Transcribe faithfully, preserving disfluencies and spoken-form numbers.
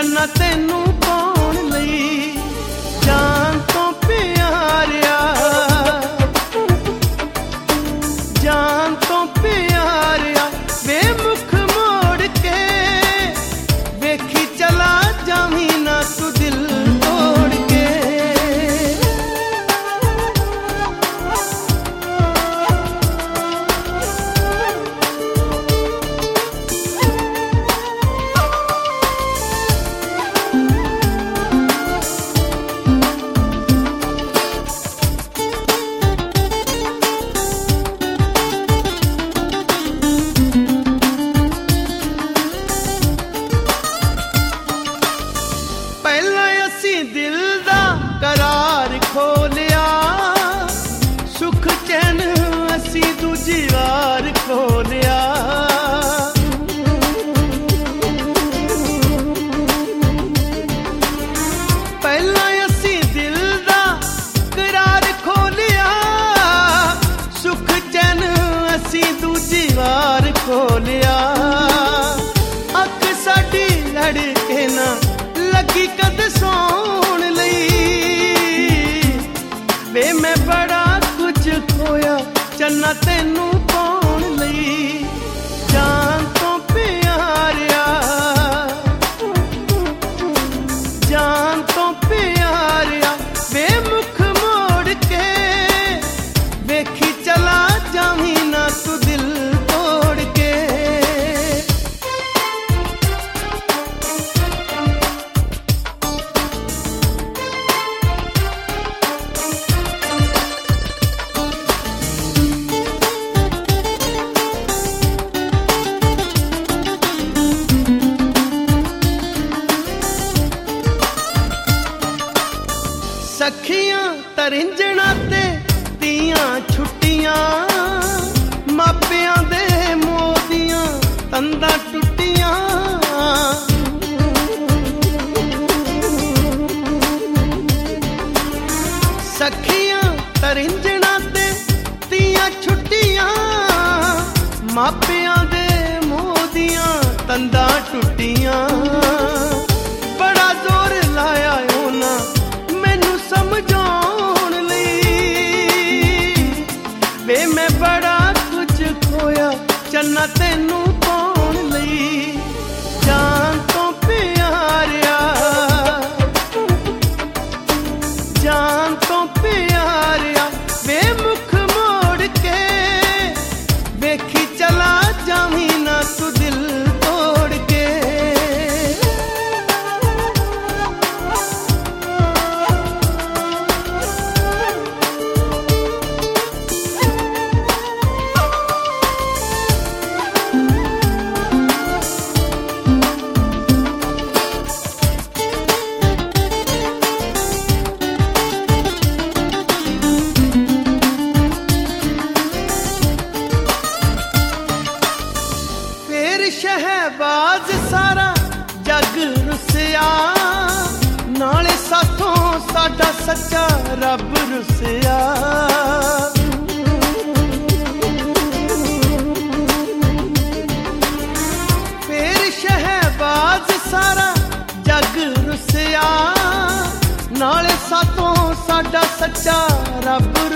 चन्ना तेनू पाउण लई जान तो प्यारिया, जान तो प्यारिया वे मुख मोड़ के वेखी चला जावी ना तू दिल तोड़ के। दिल दा करार खोलिया सुख चैन असी दूजी वार खोलिया। पहला असी दिल दा करार खोलिया सुख चैन असी दूजी वार खोलिया। अख साडी लड़ के ना लगी कद सोण लई वे मैं बड़ा कुछ खोया चन्ना तेनू पाउण लई जान तो प्यारिया, जान तो प्यारिया वे मुख मोड़ के वेखी चला जावी ना तू दिल तोड़ के। सखियां तरिंजणा ते तियां छुट्टियां मापियां दे मोदियां तंदा टुट्टियां। सखियां तरिंजणा ते तियां छुट्टियां मापियां दे मोदियां तंदा टुट्टियां। बड़ा जोर लाया ओना समझाउण लई वे मैं बड़ा कुछ खोया चन्ना तेनू पाउण लई जान तो प्यारिया, जान तो प्यारिया वे मुख मोड़ के वेखी चला जावी ना तू दिल तोड़ के। शहबाज सारा जग रुसिया नाले साथों साडा सच्चा रब रुसिया। फिर शहबाज सारा जग रुसिया नाले साथों साडा सच्चा रब